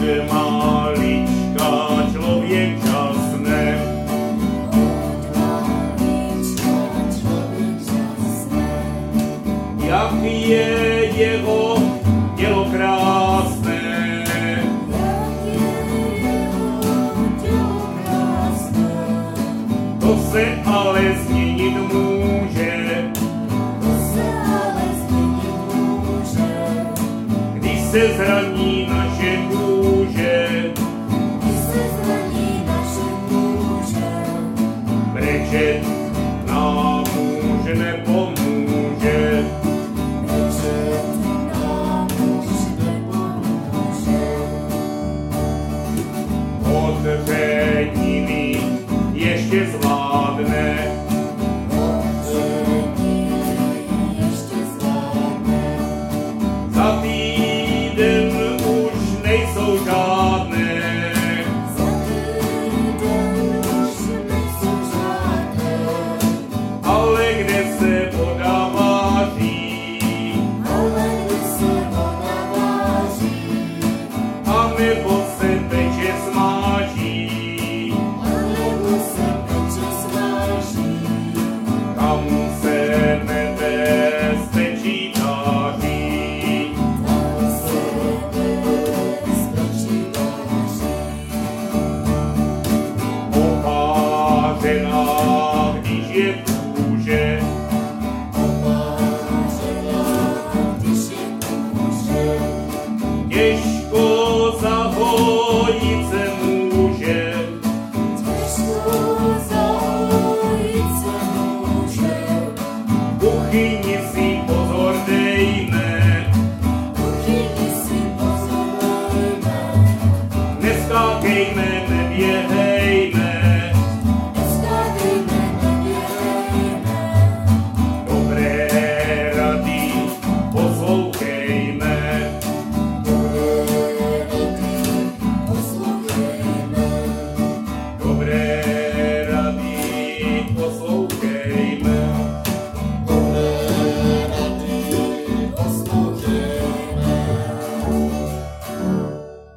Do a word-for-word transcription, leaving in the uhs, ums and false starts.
malička člověk časne. Jak je jeho tělo krásné, to se ale změnit může, když se zraní naše kůže, brečet nám už nepomůže. Od třetiny ještě zvládne, za týden už nejsou žádné, ale kde se voda váží, a nebo se peče smáží, kam se nebezpečí táží. Opářená, když je kůže, těžko zahojit se může, v kuchyni si pozor dejme, neskákejme, neběhejme, dobré rady poslouchejme, dobré rady poslouchejme.